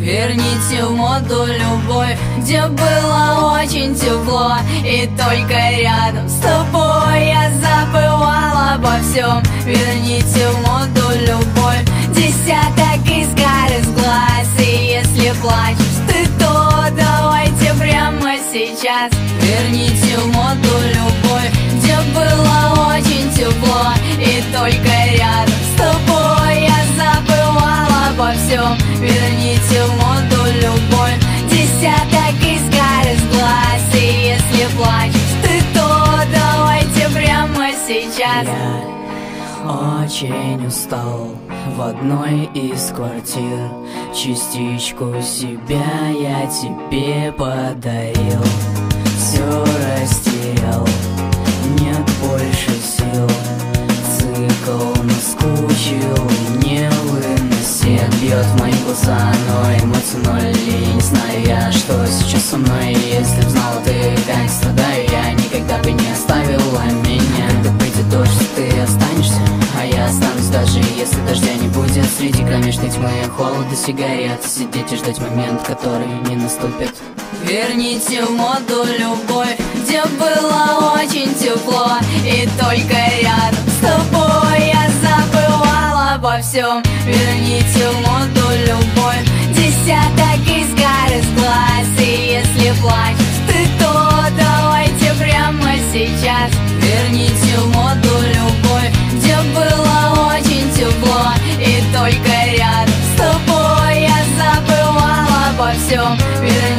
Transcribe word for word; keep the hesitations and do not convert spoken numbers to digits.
Верните в моду любовь, где было очень тепло, и только рядом с тобой я забывала обо всем. Верните в моду любовь, десяток искр из глаз, и если плачешь ты, то давайте прямо сейчас. Верните в моду любовь, где было очень тепло, и только рядом с тобой я забывала обо всем. Верните в моду любовь, десяток искр из глаз, и если плачешь ты, то давайте прямо сейчас. Я очень устал в одной из квартир, частичку себя я тебе подарил. Все растерял, нет больше сил, цикл наскучил и невыносим. Бьет в мои глаза, но эмоций ноль, и не знаю я, что сейчас со мной. Если б знала ты, как страдаю я, никогда бы не оставила меня. Когда придет дождь, ты останешься, а я останусь, даже если дождя не будет. Среди кромешной тьмы холода сигарет, сидеть и ждать момент, который не наступит. Верните в моду любовь, где было очень тепло, и только рядом с тобой я забывала обо всем. Верните в моду любовь, десяток искр из глаз, и если плачешь ты, то давайте прямо сейчас. Верните в моду любовь, где было очень тепло, и только рядом с тобой я забывала обо всем.